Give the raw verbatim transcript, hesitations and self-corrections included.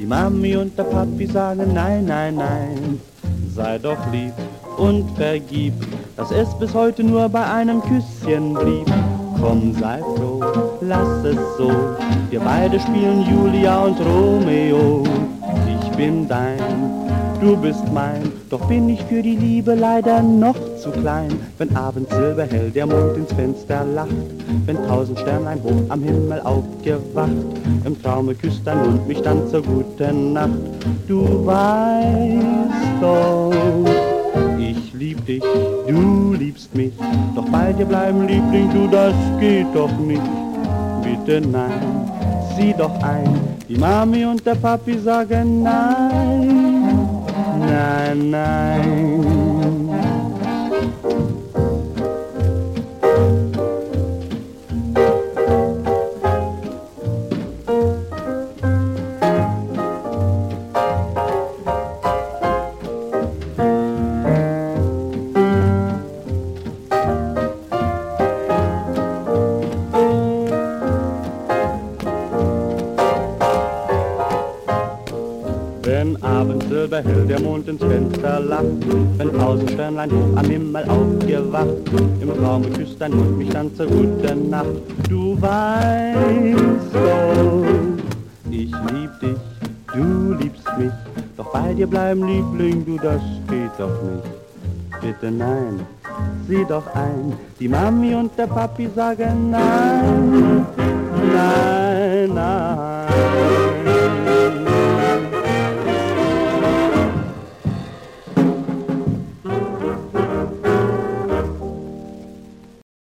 Die Mami und der Papi sagen nein, nein, nein. Sei doch lieb und vergib, dass es bis heute nur bei einem Küsschen blieb. Komm, sei froh, lass es so, wir beide spielen Julia und Romeo. Ich bin dein, du bist mein, doch bin ich für die Liebe leider noch zu klein. Wenn abends silberhell der Mond ins Fenster lacht, wenn tausend Sternlein hoch am Himmel aufgewacht, im Traume küsst dein Mund mich dann zur guten Nacht. Du weißt doch, ich lieb dich, du liebst mich, doch bei dir bleiben, Liebling, du, das geht doch nicht. Bitte nein, sieh doch ein, die Mami und der Papi sagen nein, nein, nein. Wenn abends silberhell der Mond ins Fenster lacht, wenn tausend Sternlein hoch am Himmel aufgewacht, im Traume küsst dein Mund mich dann zur guten Nacht. Du weißt doch, ich lieb dich, du liebst mich, doch bei dir bleiben, Liebling, du, das geht doch nicht. Bitte nein, sieh doch ein, die Mami und der Papi sagen nein, nein.